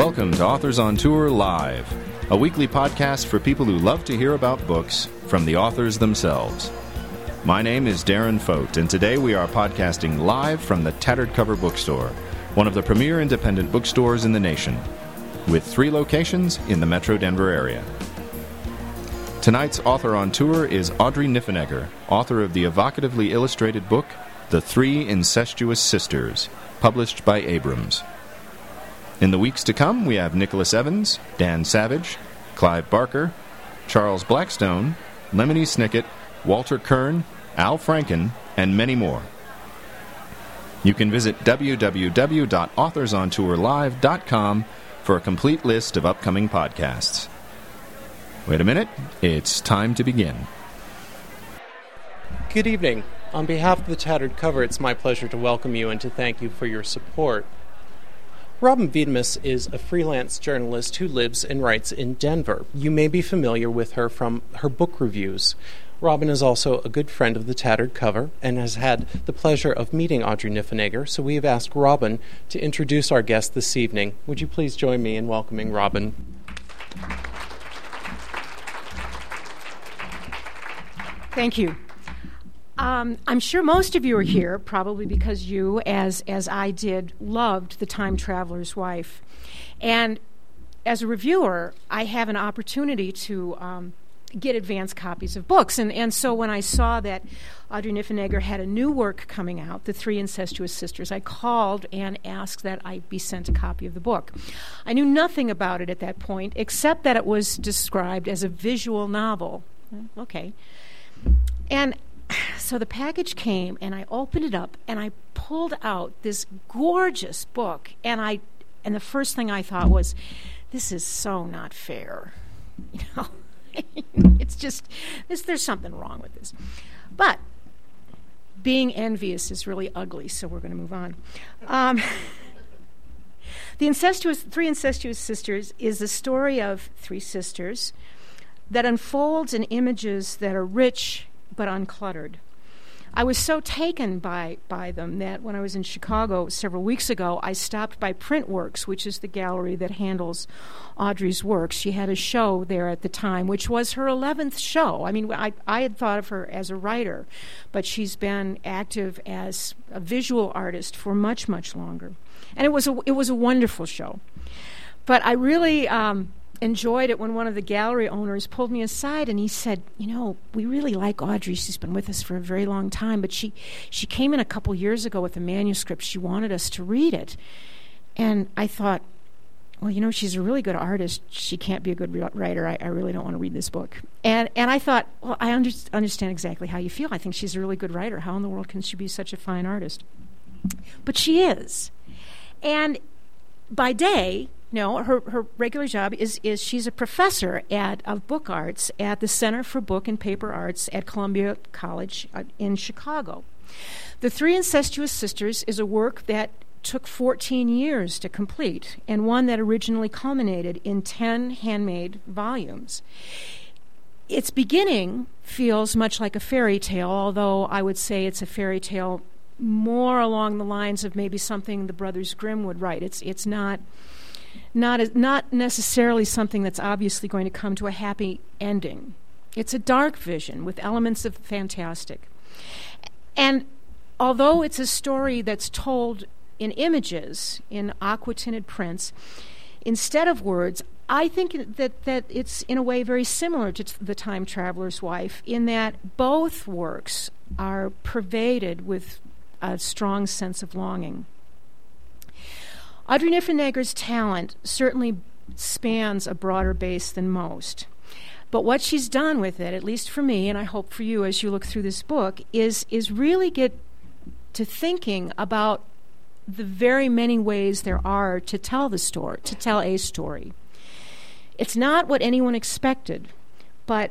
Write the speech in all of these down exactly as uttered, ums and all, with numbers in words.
Welcome to Authors on Tour Live, a weekly podcast for people who love to hear about books from the authors themselves. My name is Darren Fote, and today we are podcasting live from the Tattered Cover Bookstore, one of the premier independent bookstores in the nation, with three locations in the Metro Denver area. Tonight's author on tour is Audrey Niffenegger, author of the evocatively illustrated book, The Three Incestuous Sisters, published by Abrams. In the weeks to come, we have Nicholas Evans, Dan Savage, Clive Barker, Charles Blackstone, Lemony Snicket, Walter Kern, Al Franken, and many more. You can visit w w w dot authors on tour live dot com for a complete list of upcoming podcasts. Wait a minute, it's time to begin. Good evening. On behalf of the Tattered Cover, it's my pleasure to welcome you and to thank you for your support. Robin Wiedemus is a freelance journalist who lives and writes in Denver. You may be familiar with her from her book reviews. Robin is also a good friend of the Tattered Cover and has had the pleasure of meeting Audrey Niffenegger, so we have asked Robin to introduce our guest this evening. Would you please join me in welcoming Robin? Thank you. Um, I'm sure most of you are here probably because you, as as I did, loved The Time Traveler's Wife. And as a reviewer, I have an opportunity to um, get advance copies of books. And, and so when I saw that Audrey Niffenegger had a new work coming out, The Three Incestuous Sisters, I called and asked that I be sent a copy of the book. I knew nothing about it at that point, except that it was described as a visual novel. Okay. And so the package came, and I opened it up, and I pulled out this gorgeous book, and I, and the first thing I thought was, this is so not fair. You know, it's just, this, there's something wrong with this. But being envious is really ugly, so we're going to move on. Um, the incestuous, Three Incestuous Sisters is a story of three sisters that unfolds in images that are rich but uncluttered. I was so taken by, by them that when I was in Chicago several weeks ago, I stopped by Printworks, which is the gallery that handles Audrey's works. She had a show there at the time, which was her eleventh show. I mean, I, I had thought of her as a writer, but she's been active as a visual artist for much, much longer. And it was a, it was a wonderful show. But I really Um, enjoyed it when one of the gallery owners pulled me aside and he said, you know, we really like Audrey. She's been with us for a very long time, but she, she came in a couple years ago with a manuscript. She wanted us to read it. And I thought, well, you know, she's a really good artist. She can't be a good re- writer. I, I really don't want to read this book. And and I thought, well, I under- understand exactly how you feel. I think she's a really good writer. How in the world can she be such a fine artist? But she is. And by day, No, her, her regular job is, is she's a professor at of book arts at the Center for Book and Paper Arts at Columbia College uh, in Chicago. The Three Incestuous Sisters is a work that took fourteen years to complete, and one that originally culminated in ten handmade volumes. Its beginning feels much like a fairy tale, although I would say it's a fairy tale more along the lines of maybe something the Brothers Grimm would write. It's it's not... Not as, not necessarily something that's obviously going to come to a happy ending. It's a dark vision with elements of fantastic. And although it's a story that's told in images, in aqua-tinted prints, instead of words, I think that, that it's in a way very similar to The Time Traveler's Wife in that both works are pervaded with a strong sense of longing. Audrey Niffenegger's talent certainly spans a broader base than most. But what she's done with it, at least for me, and I hope for you as you look through this book, is, is really get to thinking about the very many ways there are to tell the story, to tell a story. It's not what anyone expected, but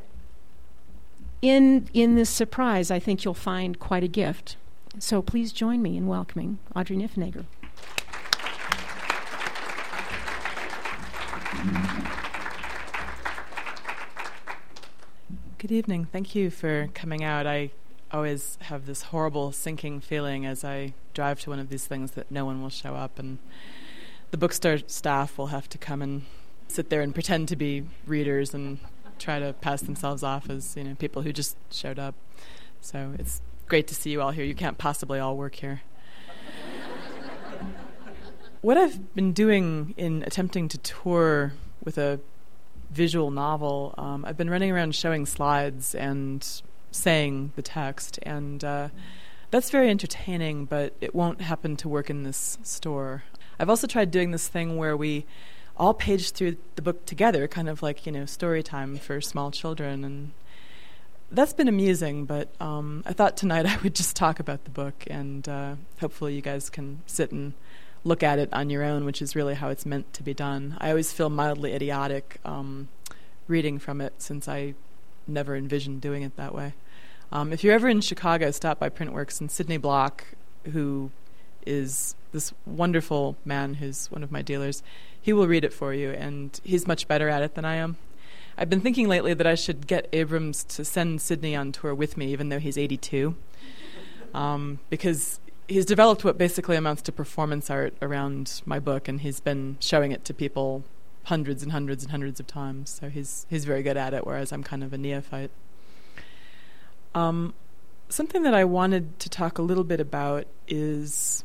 in, in this surprise, I think you'll find quite a gift. So please join me in welcoming Audrey Niffenegger. Good evening. Thank you for coming out. I always have this horrible sinking feeling as I drive to one of these things that no one will show up, and the bookstore staff will have to come and sit there and pretend to be readers and try to pass themselves off as, you know, people who just showed up. So it's great to see you all here. You can't possibly all work here. What I've been doing in attempting to tour with a visual novel, um, I've been running around showing slides and saying the text, and uh, that's very entertaining, but it won't happen to work in this store. I've also tried doing this thing where we all page through the book together, kind of like, you know, story time for small children, and that's been amusing, but um, I thought tonight I would just talk about the book, and uh, hopefully you guys can sit and look at it on your own, which is really how it's meant to be done. I always feel mildly idiotic um, reading from it, since I never envisioned doing it that way. Um, if you're ever in Chicago, stop by Printworks, and Sidney Block, who is this wonderful man who's one of my dealers, he will read it for you, and he's much better at it than I am. I've been thinking lately that I should get Abrams to send Sidney on tour with me, even though he's eighty-two, um, because he's developed what basically amounts to performance art around my book, and he's been showing it to people hundreds and hundreds and hundreds of times. So he's he's very good at it, whereas I'm kind of a neophyte. Um, something that I wanted to talk a little bit about is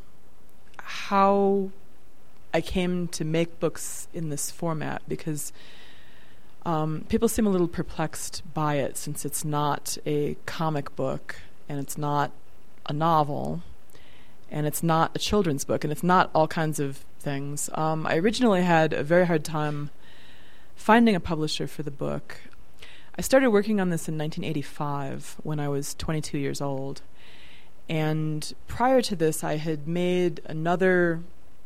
how I came to make books in this format, because um, people seem a little perplexed by it, since it's not a comic book, and it's not a novel, and it's not a children's book, and it's not all kinds of things. Um, I originally had a very hard time finding a publisher for the book. I started working on this in nineteen eighty-five when I was twenty-two years old. And prior to this, I had made another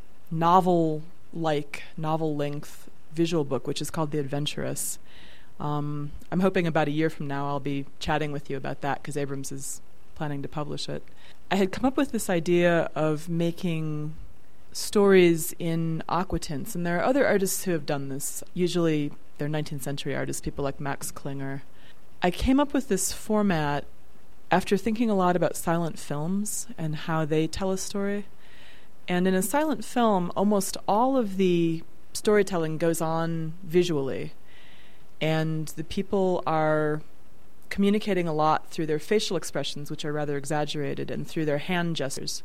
novel-like, novel-length visual book, which is called The Adventuress. Um, I'm hoping about a year from now I'll be chatting with you about that, because Abrams is planning to publish it. I had come up with this idea of making stories in aquatints, and there are other artists who have done this. Usually they're nineteenth century artists, people like Max Klinger. I came up with this format after thinking a lot about silent films and how they tell a story. And in a silent film, almost all of the storytelling goes on visually, and the people are communicating a lot through their facial expressions, which are rather exaggerated, and through their hand gestures.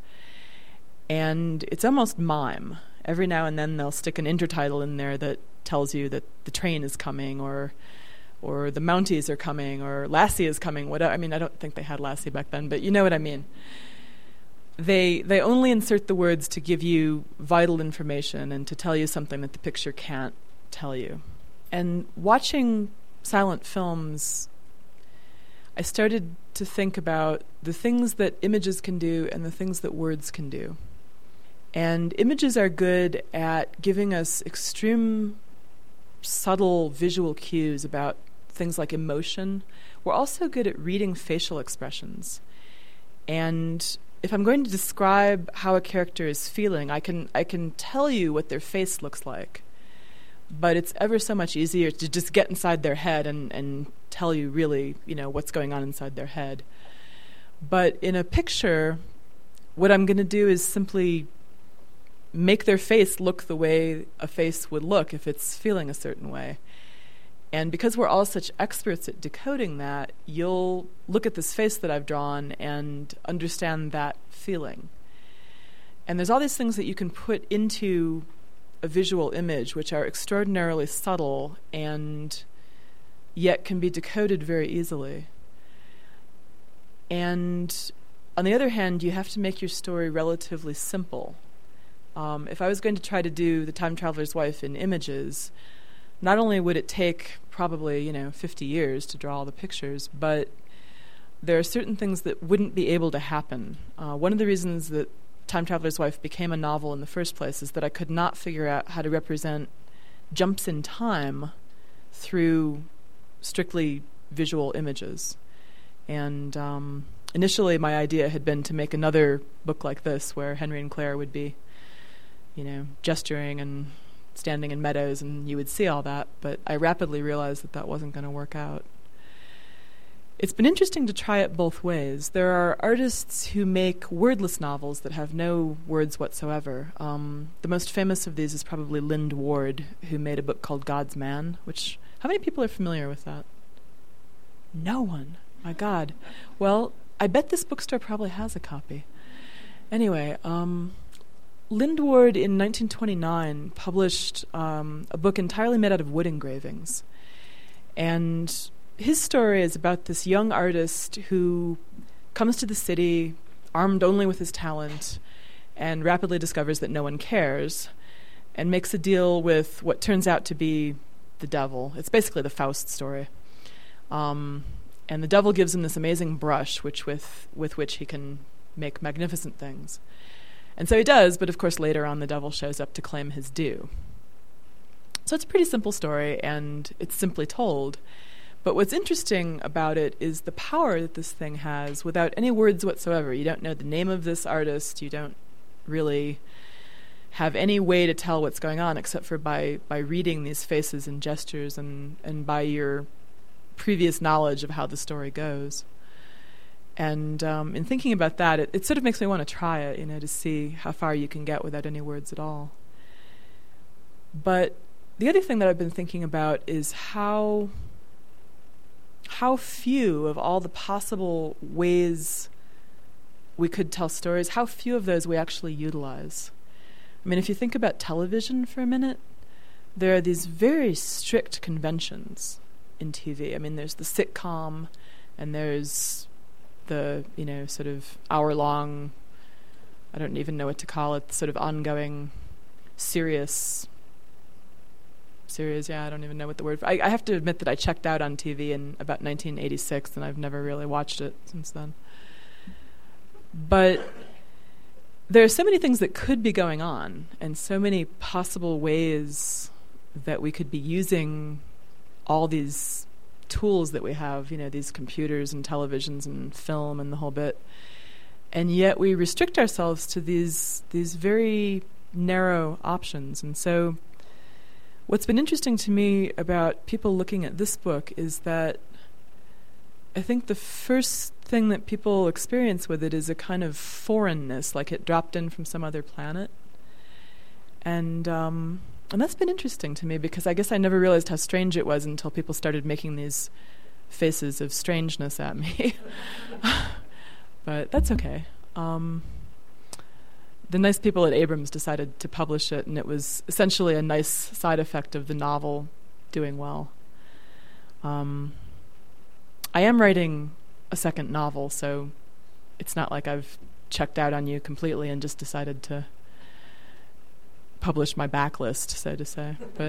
And it's almost mime. Every now and then they'll stick an intertitle in there that tells you that the train is coming, or or the Mounties are coming, or Lassie is coming. Whatever. I mean, I don't think they had Lassie back then, but you know what I mean. They they only insert the words to give you vital information and to tell you something that the picture can't tell you. And watching silent films, I started to think about the things that images can do and the things that words can do. And images are good at giving us extreme, subtle visual cues about things like emotion. We're also good at reading facial expressions. And if I'm going to describe how a character is feeling, I can I can tell you what their face looks like. But it's ever so much easier to just get inside their head and, and tell you really, you know, what's going on inside their head. But in a picture, what I'm going to do is simply make their face look the way a face would look if it's feeling a certain way. And because we're all such experts at decoding that, you'll look at this face that I've drawn and understand that feeling. And there's all these things that you can put into a visual image which are extraordinarily subtle and yet can be decoded very easily. And on the other hand, you have to make your story relatively simple. Um, if I was going to try to do The Time Traveler's Wife in images, not only would it take probably, you know, fifty years to draw all the pictures, but there are certain things that wouldn't be able to happen. Uh, one of the reasons that Time Traveler's Wife became a novel in the first place is that I could not figure out how to represent jumps in time through strictly visual images. And um, initially my idea had been to make another book like this where Henry and Claire would be, you know, gesturing and standing in meadows, and you would see all that, but I rapidly realized that that wasn't going to work out. it's been interesting to try it both ways. There are artists who make wordless novels that have no words whatsoever. Um, the most famous of these is probably Lind Ward, who made a book called God's Man, which, how many people are familiar with that? No one. My God. Well, I bet this bookstore probably has a copy. Anyway, um, Lind Ward in nineteen twenty-nine published um, a book entirely made out of wood engravings. And his story is about this young artist who comes to the city armed only with his talent and rapidly discovers that no one cares and makes a deal with what turns out to be the devil. It's basically the Faust story. Um, and the devil gives him this amazing brush which with, with which he can make magnificent things. And so he does, but of course later on the devil shows up to claim his due. So it's a pretty simple story, and it's simply told. But what's interesting about it is the power that this thing has without any words whatsoever. You don't know the name of this artist. You don't really have any way to tell what's going on except for by, by reading these faces and gestures and, and by your previous knowledge of how the story goes. And um, in thinking about that, it, it sort of makes me want to try it, you know, to see how far you can get without any words at all. But the other thing that I've been thinking about is how... how few of all the possible ways we could tell stories, how few of those we actually utilize. I mean, if you think about television for a minute, there are these very strict conventions in T V. I mean, there's the sitcom, and there's the, you know, sort of hour-long, I don't even know what to call it, sort of ongoing serious series, yeah, I don't even know what the word... I, I have to admit that I checked out on T V in about nineteen eighty-six, and I've never really watched it since then. But there are so many things that could be going on, and so many possible ways that we could be using all these tools that we have, you know, these computers and televisions and film and the whole bit. And yet we restrict ourselves to these these very narrow options. And so what's been interesting to me about people looking at this book is that I think the first thing that people experience with it is a kind of foreignness, like it dropped in from some other planet. And um, and that's been interesting to me, because I guess I never realized how strange it was until people started making these faces of strangeness at me. But that's okay. Um, the nice people at Abrams decided to publish it, and it was essentially a nice side effect of the novel doing well. Um, I am writing a second novel, so it's not like I've checked out on you completely and just decided to publish my backlist, so to say. But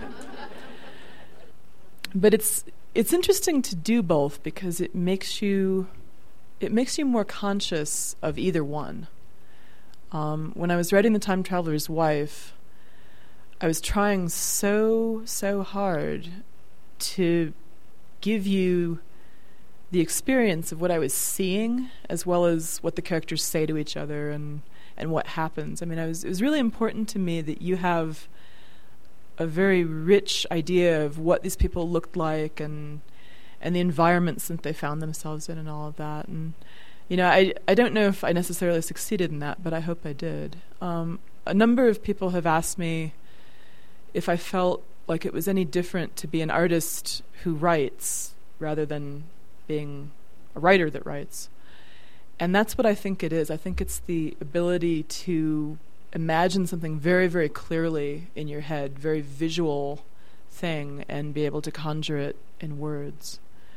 but it's it's interesting to do both, because it makes you it makes you more conscious of either one. Um, when I was writing The Time Traveler's Wife, I was trying so, so hard to give you the experience of what I was seeing, as well as what the characters say to each other and, and what happens. I mean, I was, it was really important to me that you have a very rich idea of what these people looked like and and the environments that they found themselves in and all of that. And you know, I I don't know if I necessarily succeeded in that, but I hope I did. Um, a number of people have asked me if I felt like it was any different to be an artist who writes rather than being a writer that writes. And that's what I think it is. I think it's the ability to imagine something very, very clearly in your head, very visual thing, and be able to conjure it in words.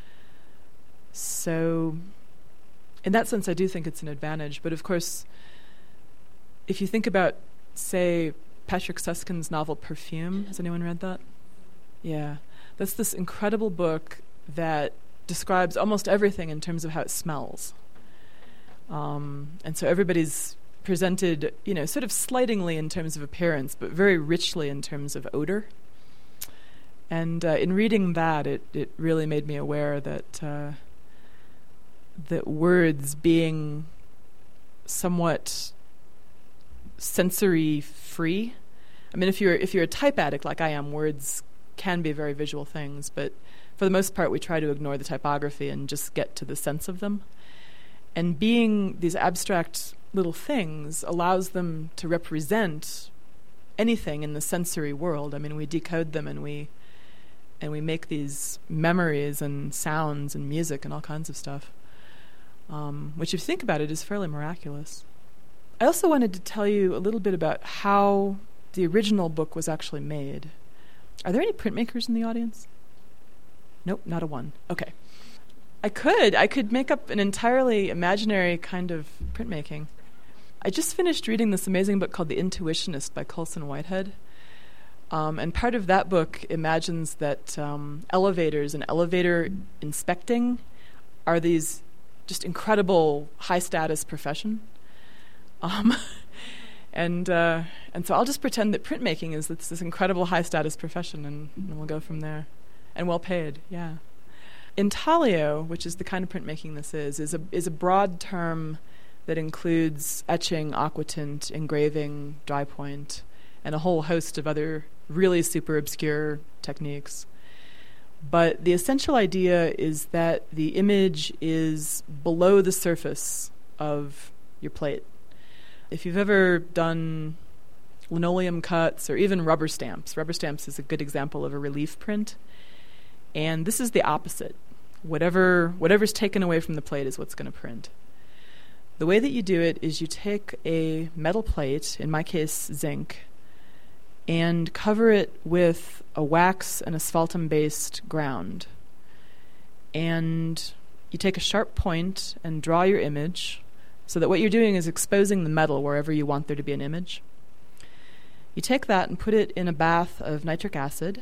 So in that sense, I do think it's an advantage. But of course, if you think about, say, Patrick Susskind's novel Perfume, has anyone read that? Yeah. That's this incredible book that describes almost everything in terms of how it smells. Um, and so everybody's presented, you know, sort of slightingly in terms of appearance, but very richly in terms of odor. And uh, in reading that, it, it really made me aware that uh, that words being somewhat sensory free. I mean, if you're if you're a type addict like I am, words can be very visual things, but for the most part, we try to ignore the typography and just get to the sense of them. And being these abstract little things allows them to represent anything in the sensory world. I mean, we decode them and we and we make these memories and sounds and music and all kinds of stuff, um, which, if you think about it, is fairly miraculous. I also wanted to tell you a little bit about how the original book was actually made. Are there any printmakers in the audience? Nope, not a one. Okay. I could. I could make up an entirely imaginary kind of printmaking. I just finished reading this amazing book called The Intuitionist by Colson Whitehead. Um, and part of that book imagines that um, elevators and elevator inspecting are these just incredible high-status profession. Um, and uh, and so I'll just pretend that printmaking is this, this incredible high-status profession, and, and we'll go from there. And well-paid, yeah. Intaglio, which is the kind of printmaking this is, is a is a broad term that includes etching, aquatint, engraving, dry point, and a whole host of other really super obscure techniques. But the essential idea is that the image is below the surface of your plate. If you've ever done linoleum cuts or even rubber stamps, rubber stamps is a good example of a relief print. And this is the opposite. Whatever whatever's taken away from the plate is what's going to print. The way that you do it is you take a metal plate, in my case zinc, and cover it with a wax and asphaltum-based ground. And you take a sharp point and draw your image so that what you're doing is exposing the metal wherever you want there to be an image. You take that and put it in a bath of nitric acid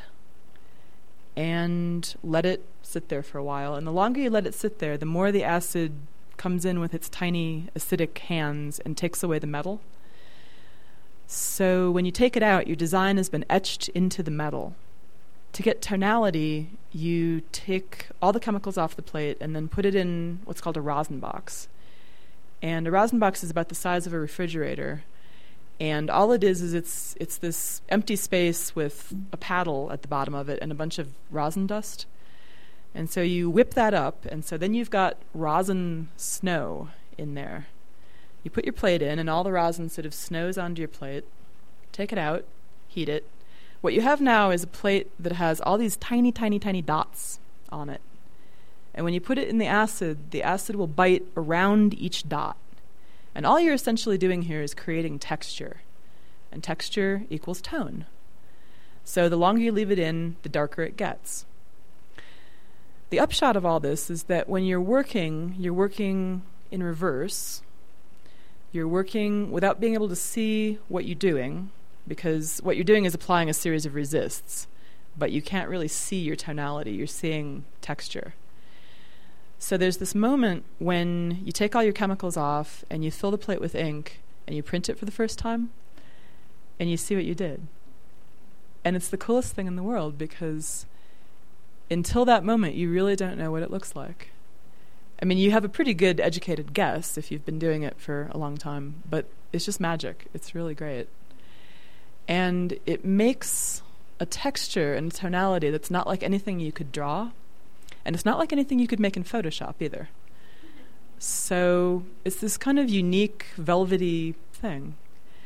and let it sit there for a while. And the longer you let it sit there, the more the acid comes in with its tiny acidic hands and takes away the metal. So when you take it out, your design has been etched into the metal. To get tonality, you take all the chemicals off the plate and then put it in what's called a rosin box. And a rosin box is about the size of a refrigerator. And all it is is it's it's this empty space with a paddle at the bottom of it and a bunch of rosin dust. And so you whip that up, and so then you've got rosin snow in there. You put your plate in, and all the rosin sort of snows onto your plate. Take it out, heat it. What you have now is a plate that has all these tiny, tiny, tiny dots on it. And when you put it in the acid, the acid will bite around each dot. And all you're essentially doing here is creating texture. And texture equals tone. So the longer you leave it in, the darker it gets. The upshot of all this is that when you're working, you're working in reverse. You're working without being able to see what you're doing, because what you're doing is applying a series of resists, but you can't really see your tonality. You're seeing texture. So there's this moment when you take all your chemicals off and you fill the plate with ink and you print it for the first time and you see what you did. And it's the coolest thing in the world, because until that moment, you really don't know what it looks like. I mean, you have a pretty good educated guess if you've been doing it for a long time, but it's just magic. It's really great. And it makes a texture and a tonality that's not like anything you could draw, and it's not like anything you could make in Photoshop either. So it's this kind of unique, velvety thing.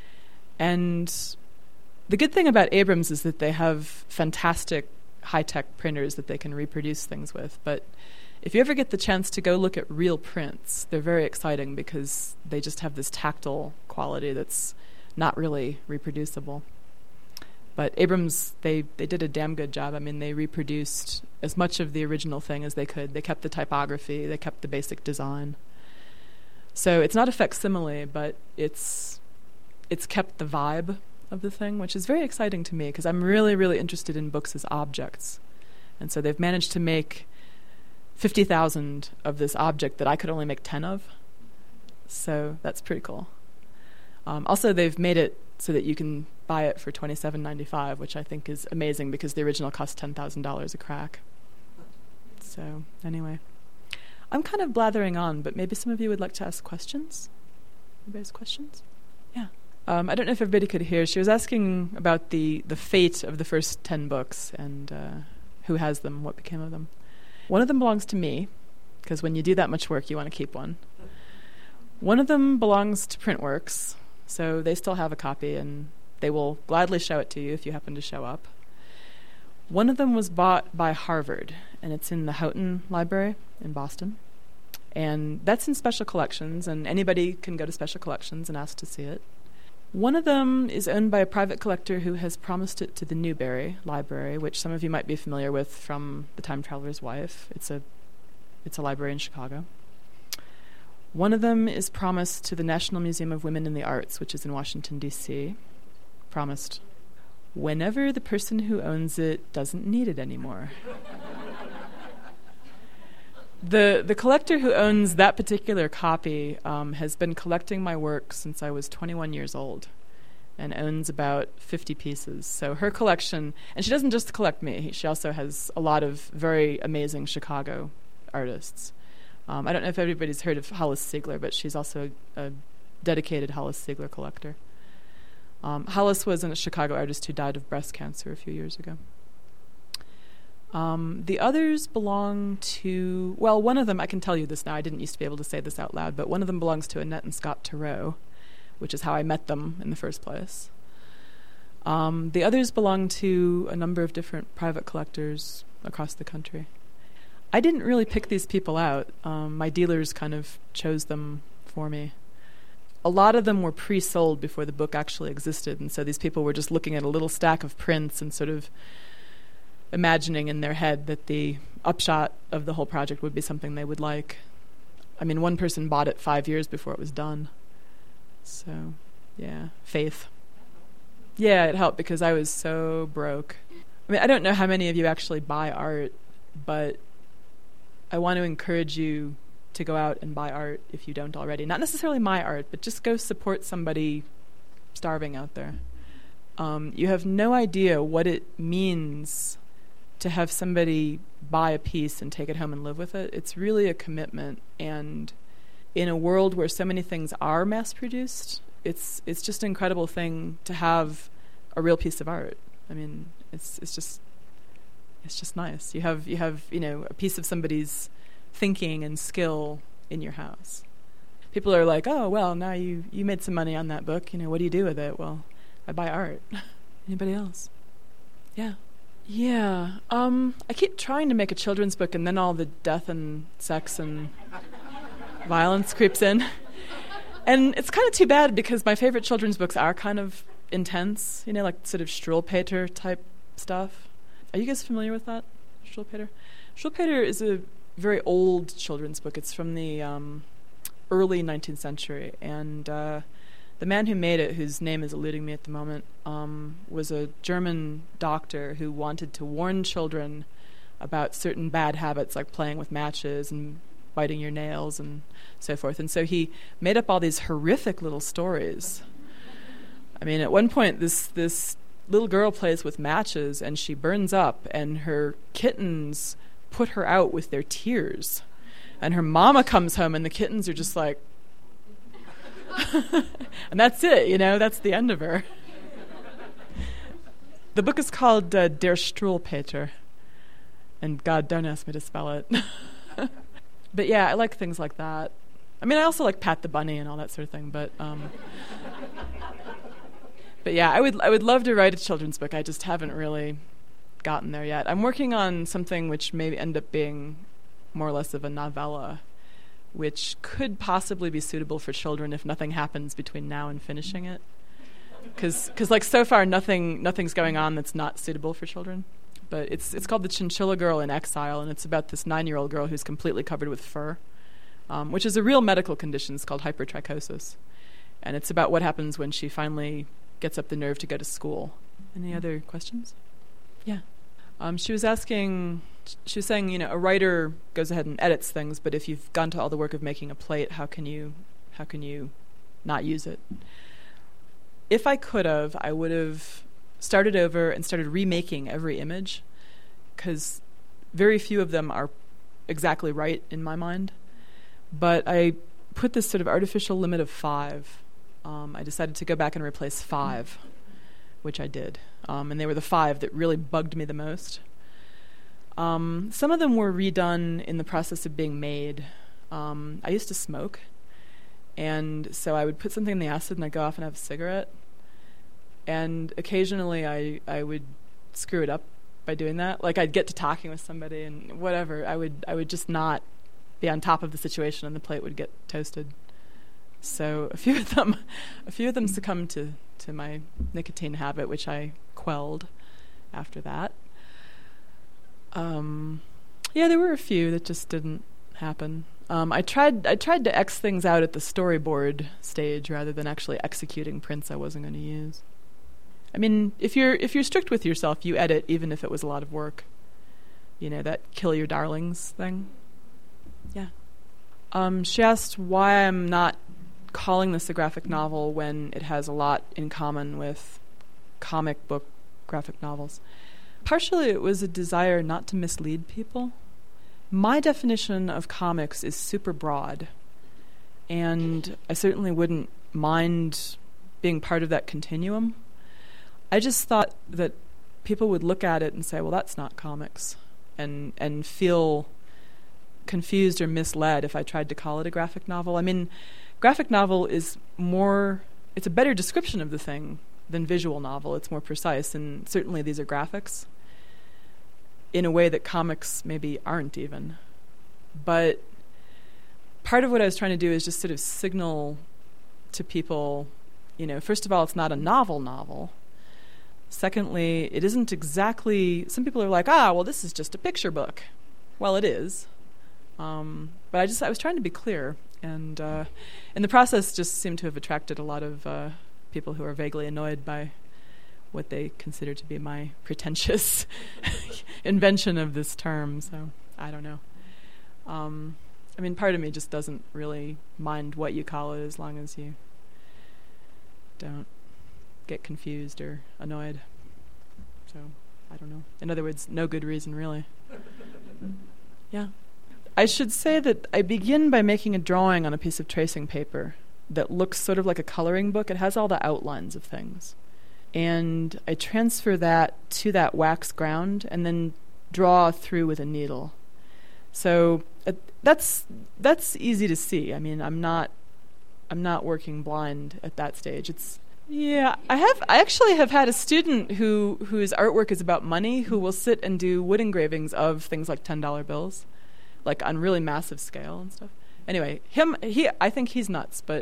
And the good thing about Abrams is that they have fantastic high-tech printers that they can reproduce things with. But if you ever get the chance to go look at real prints, they're very exciting because they just have this tactile quality that's not really reproducible. But Abrams, they, they did a damn good job. I mean, they reproduced as much of the original thing as they could. They kept the typography. They kept the basic design. So it's not a facsimile, but it's it's kept the vibe of the thing, which is very exciting to me because I'm really, really interested in books as objects. And so they've managed to make fifty thousand of this object that I could only make ten of. So that's pretty cool. Um, also, they've made it so that you can buy it for twenty-seven ninety-five, which I think is amazing because the original cost ten thousand dollars a crack. So anyway, I'm kind of blathering on, but maybe some of you would like to ask questions? Anybody has questions? Yeah. Um, I don't know if everybody could hear. She was asking about the, the fate of the first ten books and uh, who has them, what became of them. One of them belongs to me, because when you do that much work, you want to keep one. One of them belongs to Printworks, so they still have a copy, and they will gladly show it to you if you happen to show up. One of them was bought by Harvard, and it's in the Houghton Library in Boston. And that's in special collections, and anybody can go to special collections and ask to see it. One of them is owned by a private collector who has promised it to the Newberry Library, which some of you might be familiar with from The Time Traveler's Wife. It's a, it's a library in Chicago. One of them is promised to the National Museum of Women in the Arts, which is in Washington, D C Promised whenever the person who owns it doesn't need it anymore. The the collector who owns that particular copy um, has been collecting my work since I was twenty-one years old and owns about fifty pieces. So her collection, and she doesn't just collect me, she also has a lot of very amazing Chicago artists. Um, I don't know if everybody's heard of Hollis Siegler, but she's also a dedicated Hollis Siegler collector. Um, Hollis was a Chicago artist who died of breast cancer a few years ago. Um, the others belong to, well, one of them, I can tell you this now, I didn't used to be able to say this out loud, but one of them belongs to Annette and Scott Turow, which is how I met them in the first place. Um, the others belong to a number of different private collectors across the country. I didn't really pick these people out. Um, my dealers kind of chose them for me. A lot of them were pre-sold before the book actually existed, and so these people were just looking at a little stack of prints and sort of imagining in their head that the upshot of the whole project would be something they would like. I mean, one person bought it five years before it was done. So, yeah, faith. Yeah, it helped because I was so broke. I mean, I don't know how many of you actually buy art, but I want to encourage you to go out and buy art if you don't already. Not necessarily my art, but just go support somebody starving out there. Um, you have no idea what it means to have somebody buy a piece and take it home and live with it. It's really a commitment, and in a world where so many things are mass-produced, it's it's just an incredible thing to have a real piece of art. I mean, it's it's just it's just nice. You have you have you know a piece of somebody's thinking and skill in your house. People are like, oh well, now you you made some money on that book. You know, what do you do with it? Well, I buy art. Anybody else? Yeah. Yeah. Um, I keep trying to make a children's book, and then all the death and sex and violence creeps in. And it's kind of too bad because my favorite children's books are kind of intense, you know, like sort of Struwwelpeter type stuff. Are you guys familiar with that, Struwwelpeter? Struwwelpeter is a very old children's book. It's from the um, early nineteenth century, and uh, the man who made it, whose name is eluding me at the moment, um, was a German doctor who wanted to warn children about certain bad habits like playing with matches and biting your nails and so forth. And so he made up all these horrific little stories. I mean, at one point, this this little girl plays with matches and she burns up, and her kittens put her out with their tears. And her mama comes home and the kittens are just like, and that's it, you know, that's the end of her. The book is called uh, Der Struwwelpeter. And God, don't ask me to spell it. But yeah, I like things like that. I mean, I also like Pat the Bunny and all that sort of thing, but um, but yeah, I would I would love to write a children's book. I just haven't really gotten there yet. I'm working on something which may end up being more or less of a novella, which could possibly be suitable for children if nothing happens between now and finishing it. Because, like, so far nothing nothing's going on that's not suitable for children. But it's it's called The Chinchilla Girl in Exile, and it's about this nine-year-old girl who's completely covered with fur, um, which is a real medical condition. It's called hypertrichosis. And it's about what happens when she finally gets up the nerve to go to school. Any other questions? Yeah. Um, she was asking, she was saying, you know, a writer goes ahead and edits things, but if you've gone to all the work of making a plate, how can you, how can you not use it? If I could have, I would have started over and started remaking every image, because very few of them are exactly right in my mind. But I put this sort of artificial limit of five. Um, I decided to go back and replace five, which I did. Um, and they were the five that really bugged me the most. Um, some of them were redone in the process of being made. Um, I used to smoke, and so I would put something in the acid and I'd go off and have a cigarette. And occasionally I, I would screw it up by doing that. Like I'd get to talking with somebody and whatever, I would I would just not be on top of the situation and the plate would get toasted. So a few of them a few of them succumbed to, to my nicotine habit, which I quelled after that. Um, yeah, there were a few that just didn't happen. Um, I tried I tried to X things out at the storyboard stage rather than actually executing prints I wasn't going to use. I mean, if you're if you're strict with yourself, you edit even if it was a lot of work. You know, that kill your darlings thing. Yeah. Um, she asked why I'm not calling this a graphic novel when it has a lot in common with comic book graphic novels. Partially it was a desire not to mislead people. My definition of comics is super broad, and I certainly wouldn't mind being part of that continuum. I just thought that people would look at it and say, well, that's not comics, and and feel confused or misled if I tried to call it a graphic novel. I mean, graphic novel is more, it's a better description of the thing than visual novel. It's more precise, and certainly these are graphics in a way that comics maybe aren't even. But part of what I was trying to do is just sort of signal to people, you know, first of all, it's not a novel novel. Secondly, it isn't exactly, some people are like, ah, well, this is just a picture book. Well, it is. Um, but I just, I was trying to be clear. And uh, in the process, just seemed to have attracted a lot of uh, people who are vaguely annoyed by what they consider to be my pretentious invention of this term. So I don't know. Um, I mean, part of me just doesn't really mind what you call it as long as you don't get confused or annoyed. So I don't know. In other words, no good reason, really. Yeah. I should say that I begin by making a drawing on a piece of tracing paper that looks sort of like a coloring book. It has all the outlines of things. And I transfer that to that wax ground and then draw through with a needle. So uh, that's that's easy to see. I mean, I'm not I'm not working blind at that stage. It's yeah, I have I actually have had a student who whose artwork is about money who will sit and do wood engravings of things like ten dollar bills, like on really massive scale and stuff. Anyway, him he I think he's nuts, but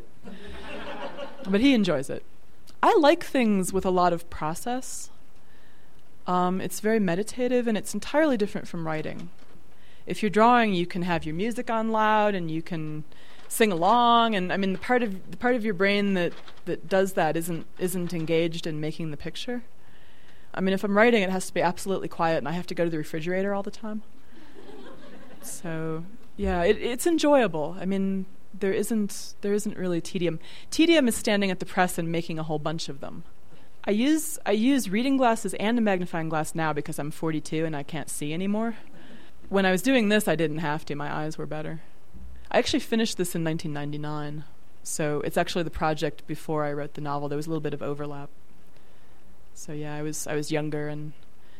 but he enjoys it. I like things with a lot of process. Um, it's very meditative, and it's entirely different from writing. If you're drawing, you can have your music on loud, and you can sing along. And I mean, the part of the part of your brain that, that does that isn't isn't engaged in making the picture. I mean, if I'm writing, it has to be absolutely quiet, and I have to go to the refrigerator all the time. So yeah, it, it's enjoyable. I mean, there isn't there isn't really tedium. Tedium is standing at the press and making a whole bunch of them. I use I use reading glasses and a magnifying glass now because I'm forty-two and I can't see anymore. When I was doing this, I didn't have to. My eyes were better. I actually finished this in nineteen ninety-nine, so it's actually the project before I wrote the novel. There was a little bit of overlap. So yeah, I was I was younger, and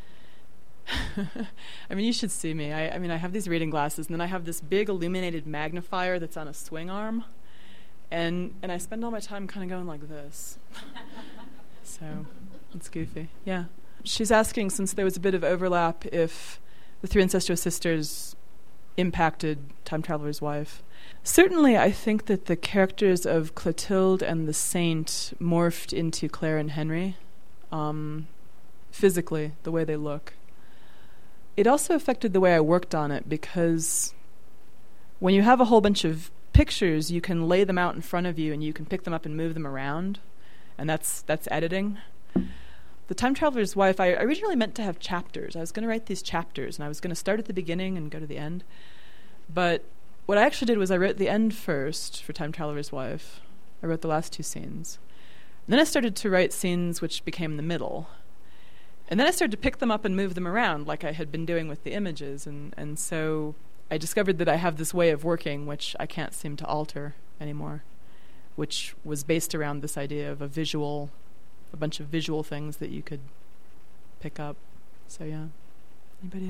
I mean, you should see me. I, I mean, I have these reading glasses, and then I have this big illuminated magnifier that's on a swing arm, and and I spend all my time kind of going like this. So it's goofy. Yeah. She's asking, since there was a bit of overlap, if the Three Incestuous Sisters impacted Time Traveler's Wife. Certainly, I think that the characters of Clotilde and the Saint morphed into Claire and Henry, um, physically, the way they look. It also affected the way I worked on it, because when you have a whole bunch of pictures, you can lay them out in front of you and you can pick them up and move them around, and that's that's editing. The Time Traveler's Wife, I originally meant to have chapters. I was going to write these chapters, and I was going to start at the beginning and go to the end. But what I actually did was I wrote the end first for Time Traveler's Wife. I wrote the last two scenes. And then I started to write scenes which became the middle. And then I started to pick them up and move them around like I had been doing with the images. And, and so I discovered that I have this way of working which I can't seem to alter anymore, which was based around this idea of a visual, a bunch of visual things that you could pick up. So yeah. Anybody else?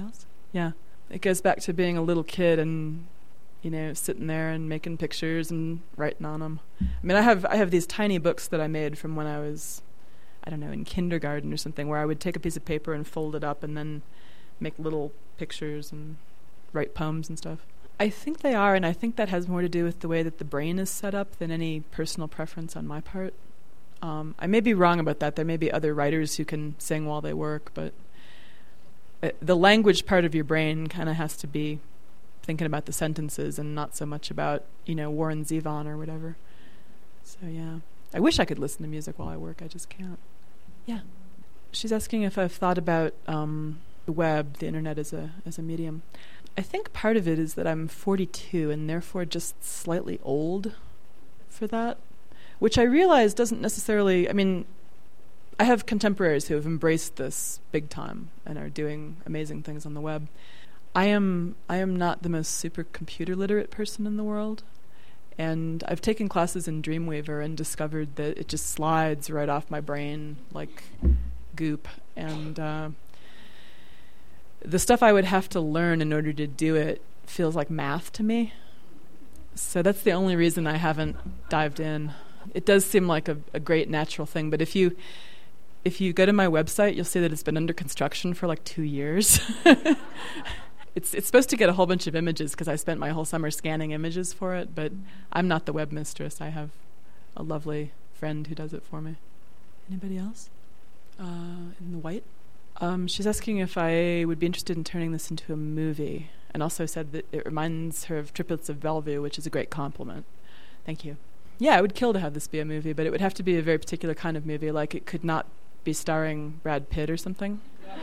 Yeah. It goes back to being a little kid and, you know, sitting there and making pictures and writing on them. I mean, I have I have these tiny books that I made from when I was, I don't know, in kindergarten or something, where I would take a piece of paper and fold it up and then make little pictures and write poems and stuff. I think they are, and I think that has more to do with the way that the brain is set up than any personal preference on my part. Um, I may be wrong about that. There may be other writers who can sing while they work, but uh, the language part of your brain kind of has to be thinking about the sentences and not so much about, you know, Warren Zevon or whatever. So, yeah. I wish I could listen to music while I work. I just can't. Yeah. She's asking if I've thought about um, the web, the internet as a as a medium. I think part of it is that I'm forty-two and therefore just slightly old for that, which I realize doesn't necessarily, I mean, I have contemporaries who have embraced this big time and are doing amazing things on the web. I am I am not the most super computer literate person in the world, and I've taken classes in Dreamweaver and discovered that it just slides right off my brain like goop, and uh, the stuff I would have to learn in order to do it feels like math to me. So that's the only reason I haven't dived in. It does seem like a, a great natural thing, but if you if you go to my website, you'll see that it's been under construction for like two years. It's it's supposed to get a whole bunch of images because I spent my whole summer scanning images for it, but I'm not the web mistress. I have a lovely friend who does it for me. Anybody else? Uh, in the white? Um, she's asking if I would be interested in turning this into a movie, and also said that it reminds her of Triplets of Bellevue, which is a great compliment. Thank you. Yeah, it would kill to have this be a movie, but it would have to be a very particular kind of movie, like it could not be starring Brad Pitt or something.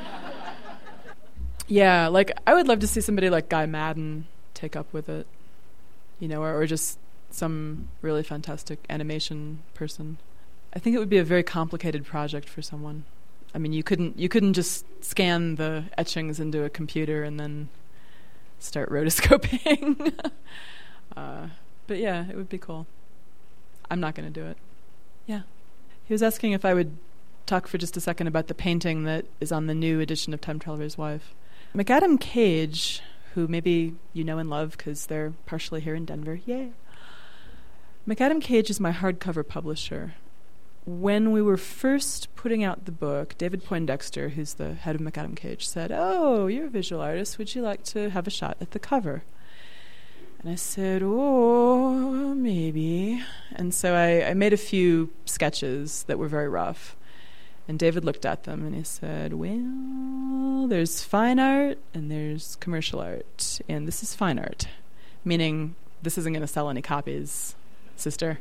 Yeah, like, I would love to see somebody like Guy Madden take up with it, you know, or, or just some really fantastic animation person. I think it would be a very complicated project for someone. I mean, you couldn't you couldn't just scan the etchings into a computer and then start rotoscoping. uh, but yeah, it would be cool. I'm not going to do it. Yeah. He was asking if I would talk for just a second about the painting that is on the new edition of Time Traveler's Wife. McAdam Cage, who maybe you know and love because they're partially here in Denver. Yay. McAdam Cage is my hardcover publisher. When we were first putting out the book, David Poindexter, who's the head of McAdam Cage, said, "Oh, you're a visual artist. Would you like to have a shot at the cover?" And I said, "Oh, maybe." And so I, I made a few sketches that were very rough. And David looked at them and he said, "Well, there's fine art and there's commercial art. And this is fine art." Meaning, this isn't going to sell any copies, sister.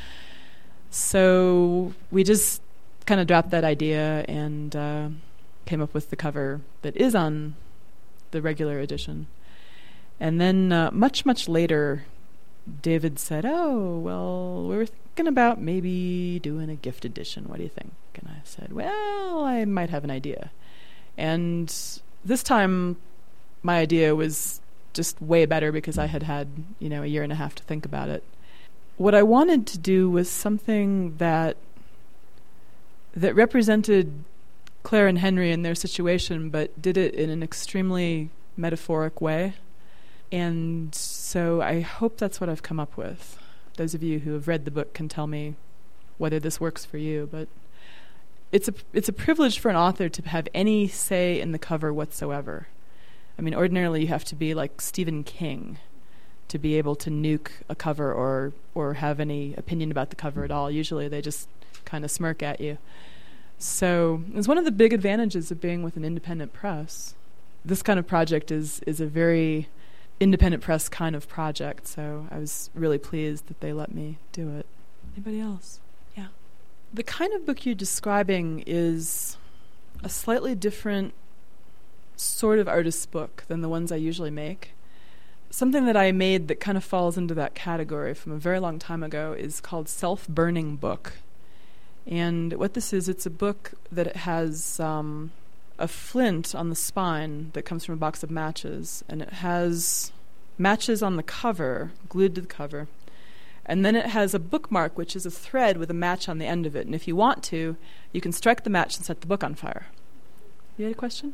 So we just kind of dropped that idea and uh, came up with the cover that is on the regular edition. And then uh, much, much later, David said, "Oh, well, we were thinking about maybe doing a gift edition. What do you think?" And I said, "Well, I might have an idea." And this time, my idea was just way better because I had had, you know, a year and a half to think about it. What I wanted to do was something that that represented Claire and Henry in their situation, but did it in an extremely metaphoric way. And so I hope that's what I've come up with. Those of you who have read the book can tell me whether this works for you, but it's a it's a privilege for an author to have any say in the cover whatsoever. I mean, ordinarily you have to be like Stephen King to be able to nuke a cover or or have any opinion about the cover at all. Usually they just kind of smirk at you. So it's one of the big advantages of being with an independent press. This kind of project is is a very independent press kind of project, so I was really pleased that they let me do it. Anybody else? Yeah. The kind of book you're describing is a slightly different sort of artist's book than the ones I usually make. Something that I made that kind of falls into that category from a very long time ago is called Self-Burning Book. And what this is, it's a book that it has um, a flint on the spine that comes from a box of matches, and it has matches on the cover, glued to the cover. And then it has a bookmark, which is a thread with a match on the end of it. And if you want to, you can strike the match and set the book on fire. You had a question?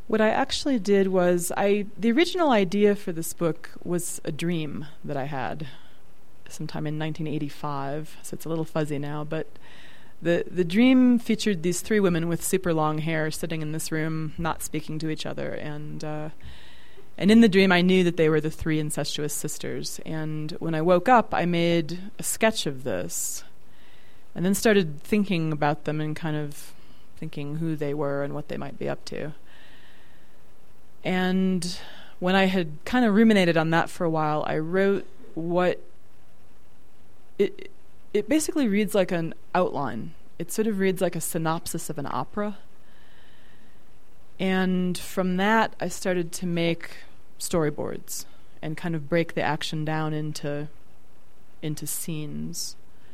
What I actually did was, I the original idea for this book was a dream that I had sometime in nineteen eighty-five, so it's a little fuzzy now, but the the dream featured these three women with super long hair sitting in this room, not speaking to each other, and uh, and in the dream I knew that they were the three incestuous sisters, and when I woke up I made a sketch of this, and then started thinking about them and kind of thinking who they were and what they might be up to. And when I had kind of ruminated on that for a while, I wrote what it it basically reads like an outline. It sort of reads like a synopsis of an opera. And from that, I started to make storyboards and kind of break the action down into into scenes.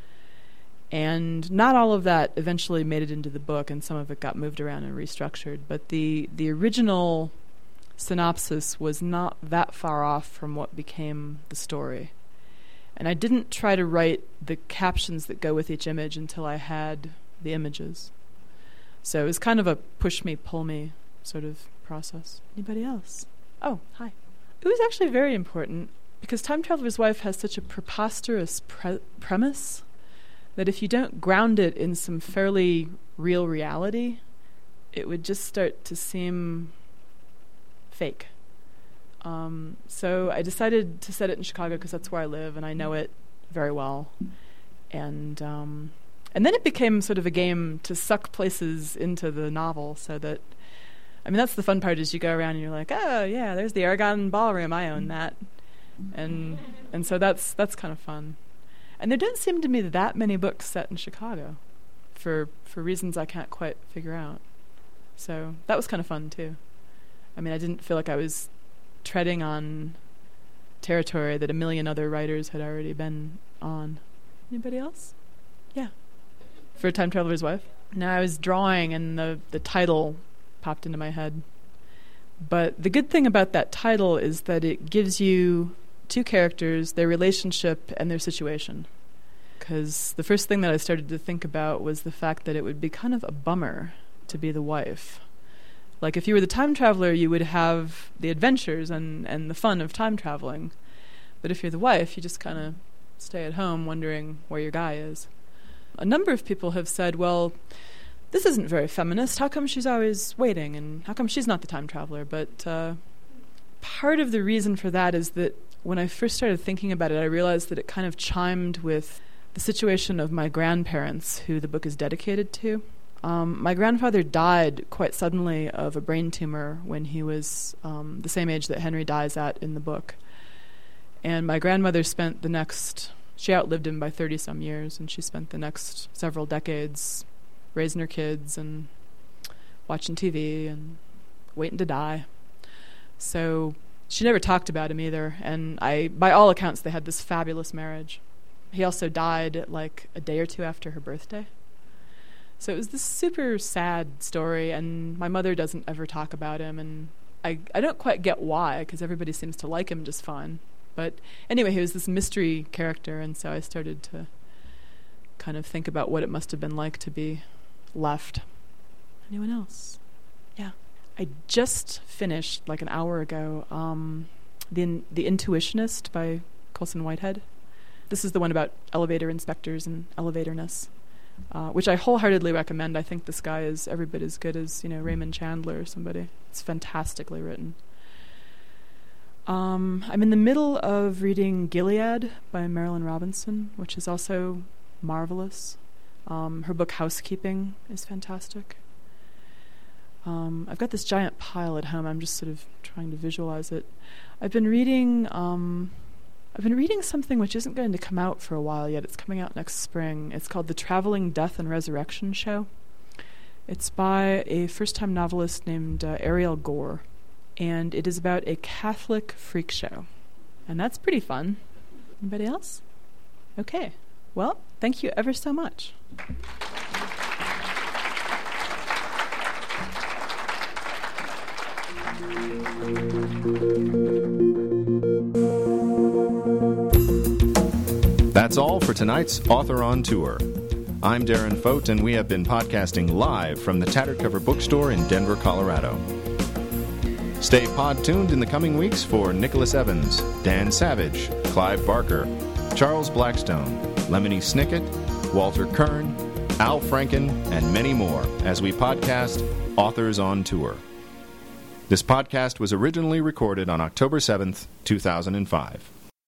And not all of that eventually made it into the book, and some of it got moved around and restructured. But the the original synopsis was not that far off from what became the story. And I didn't try to write the captions that go with each image until I had the images. So it was kind of a push-me, pull-me sort of process. Anybody else? Oh, hi. It was actually very important, because Time Traveler's Wife has such a preposterous pre- premise that if you don't ground it in some fairly real reality, it would just start to seem fake. Um, so I decided to set it in Chicago because that's where I live and I know it very well. And um, and then it became sort of a game to suck places into the novel, so that, I mean, that's the fun part, is you go around and you're like, oh yeah, there's the Aragon Ballroom, I own that. And and so that's that's kind of fun. And there don't seem to be that many books set in Chicago for for reasons I can't quite figure out. So that was kind of fun too. I mean, I didn't feel like I was treading on territory that a million other writers had already been on. Anybody else? Yeah. For Time Traveler's Wife? No, I was drawing and the, the title popped into my head. But the good thing about that title is that it gives you two characters, their relationship, and their situation. Because the first thing that I started to think about was the fact that it would be kind of a bummer to be the wife. Like, if you were the time traveler, you would have the adventures and, and the fun of time traveling. But if you're the wife, you just kind of stay at home wondering where your guy is. A number of people have said, well, this isn't very feminist. How come she's always waiting? And how come she's not the time traveler? But uh, part of the reason for that is that when I first started thinking about it, I realized that it kind of chimed with the situation of my grandparents, who the book is dedicated to. Um, my grandfather died quite suddenly of a brain tumor when he was um, the same age that Henry dies at in the book. And my grandmother spent the next, she outlived him by thirty-some years, and she spent the next several decades raising her kids and watching T V and waiting to die. So she never talked about him either, and I, by all accounts, they had this fabulous marriage. He also died like a day or two after her birthday. So it was this super sad story, and my mother doesn't ever talk about him, and I, I don't quite get why, because everybody seems to like him just fine. But anyway, he was this mystery character, and so I started to kind of think about what it must have been like to be left. Anyone else? Yeah. I just finished, like an hour ago, um, the the Intuitionist by Colson Whitehead. This is the one about elevator inspectors and elevatorness. Uh, which I wholeheartedly recommend. I think this guy is every bit as good as, you know, Raymond Chandler or somebody. It's fantastically written. Um, I'm in the middle of reading Gilead by Marilynne Robinson, which is also marvelous. Um, her book Housekeeping is fantastic. Um, I've got this giant pile at home. I'm just sort of trying to visualize it. I've been reading... Um, I've been reading something which isn't going to come out for a while yet. It's coming out next spring. It's called The Traveling Death and Resurrection Show. It's by a first-time novelist named uh, Ariel Gore, and it is about a Catholic freak show. And that's pretty fun. Anybody else? Okay. Well, thank you ever so much. That's all for tonight's Author on Tour. I'm Darren Fote, and we have been podcasting live from the Tattered Cover Bookstore in Denver, Colorado. Stay pod-tuned in the coming weeks for Nicholas Evans, Dan Savage, Clive Barker, Charles Blackstone, Lemony Snicket, Walter Kern, Al Franken, and many more as we podcast Authors on Tour. This podcast was originally recorded on October seventh, two thousand five.